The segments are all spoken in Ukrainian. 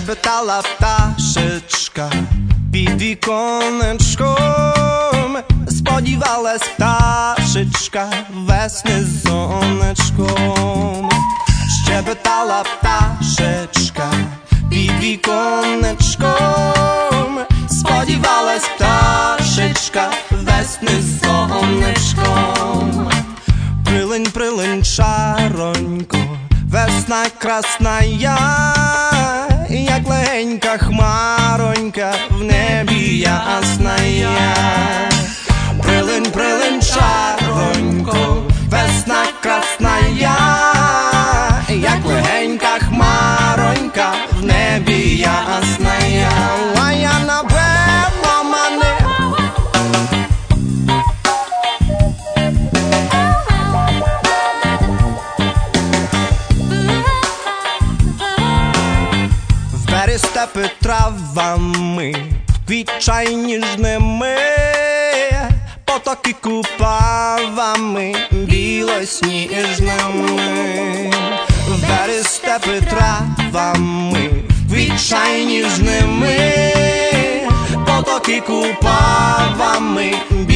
Щебетала пташечка під віконечком, сподівалась пташечка весни з сонечком. Щебетала пташечка під віконечком, сподівалась пташечка весни з сонечком. Прилинь, прилинь, шаронько, весна красна я, як легенька хмаронька в небі ясна я. Прилинь, прилинь, шаронько, весна красна я, як легенька хмаронька в небі ясна я. А я напевно мене степи травами, квітчай ніжними, потоки купавами, білосніжними. Вбери степи травами, квітчай ніжними, потоки купавами,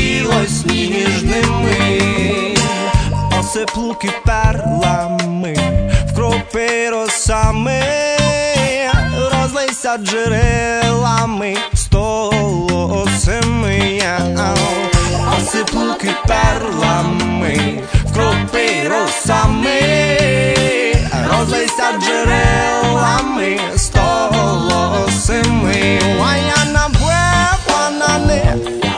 білосніжними. Осип луки перлами, вкропи росами, розлийся джерелами столосими. Осип луки перлами, вкропи росами, розлийся джерелами столосими. А я напевно на них.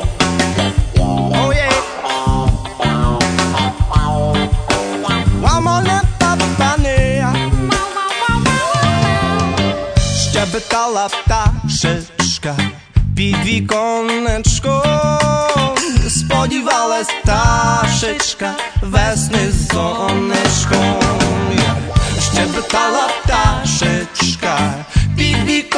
Щебетала пташечка під віконечком, сподівалась пташечка весни з сонечком. Щебетала пташечка